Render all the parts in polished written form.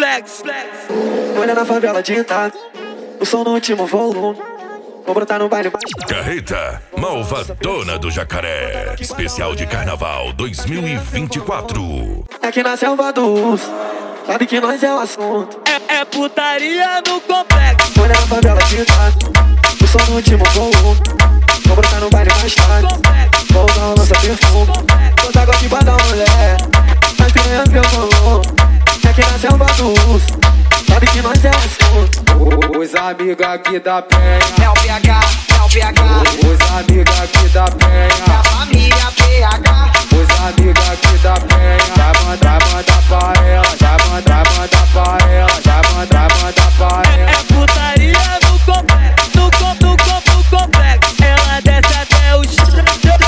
complexo. Olha na favela de Itaca, o som no último volume. Vou brotar no baile mais tarde. Carreta Malvadona do Jacaré, especial de Carnaval 2024. Aqui na selva do urso, sabe que nós é o assunto. É putaria no complexo. Olha na favela de Itaca, o som no último volume. Vou brotar no baile mais tarde. Vou usar o lança perfume. Vou dar golpe pra dar mulher, mas piranha meu volume. Aqui na selva do urso, sabe que nós é o assunto. Os amigos aqui da penha, É o PH, é o PH. os amigos aqui da É a penha, família PH. os amigos aqui da penha. Já manda pra ela, já manda pra ela, já manda pra ela. É putaria no complexo. No complexo. Ela desce até o chão.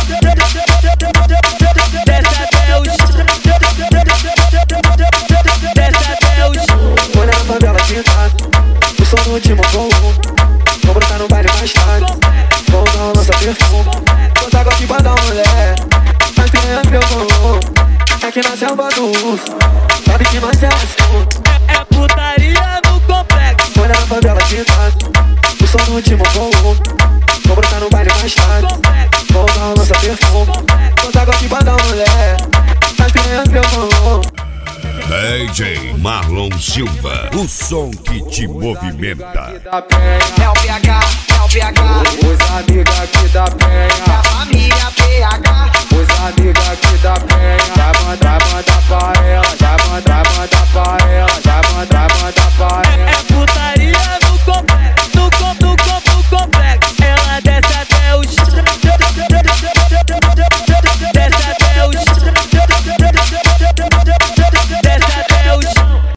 Desce até o chão. Desce até o chão. Olha na favela de Itaca, o som no último volume. Vou brotar no baile mais tarde. Vou usar o lança perfume. Vou dar golpe pra dar mulher, mas piranha meu volume. Aqui na selva do urso, sabe que nós é assunto. É putaria no complexo. Olha na favela de Itaca, o som no último volume. Vou brotar no baile mais tarde. Vou usar o lança perfume. Vou dar golpe pra dar mulher, mas piranha meu volume. DJ Marlon Silva, o som que te movimenta. Da penha, É o PH, é o PH. os amigos aqui da É a penha, família PH. os amigos aqui da penha. Já manda pra ela, já manda